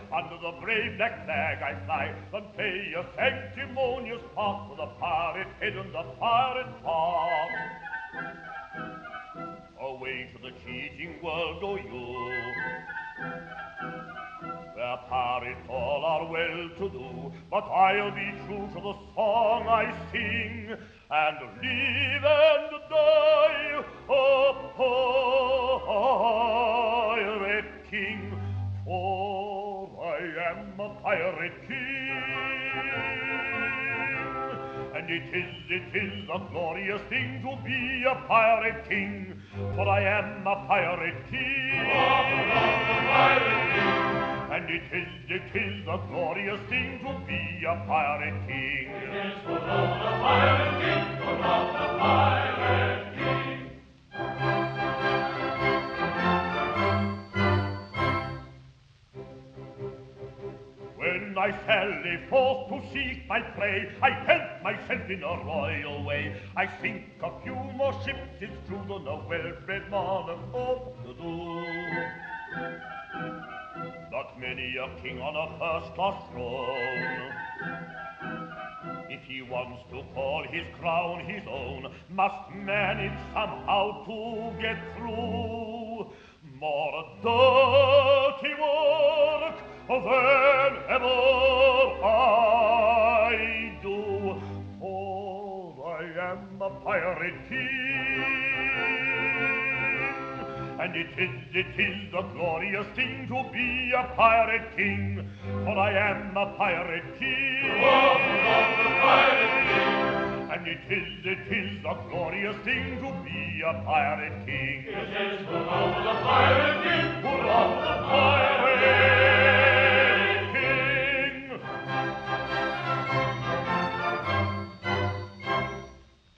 under the brave black flag I fly, then pay a sanctimonious part to the pirate head and the pirate heart. Away to the cheating world go you, where pirates all are well-to-do, but I'll be true to the song I sing, and live and die a pirate king, for I am a pirate king. And it is a glorious thing to be a pirate king, for I am a pirate king. And it is a glorious thing to be a pirate king. It is for love the pirate king, for love the pirate king. When I sally forth to seek my prey, I help myself in a royal way. I sink a few more ships, it's true, than a well-bred monarch ought to do. Not many a king on a first-class throne, if he wants to call his crown his own, must manage somehow to get through more dirty work than ever I do, for I am a pirate king, and it is a glorious thing to be a pirate king, for I am a pirate king. Oh, the pirate king. And it is a glorious thing to be a pirate king. It is